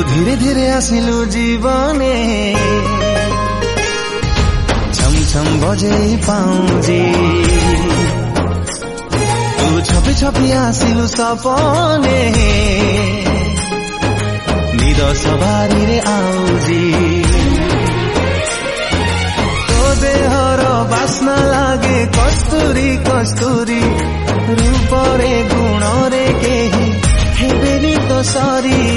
धीरे धीरे आसिलु जीवने छम छम बजे पाउजी तू छपी छपी आसिलु सपने निद सवारी रे आउजी तो देहर बास्ना लागे कस्तूरी कस्तूरी रूपरे गुणरे केही हेबेनी तो सरी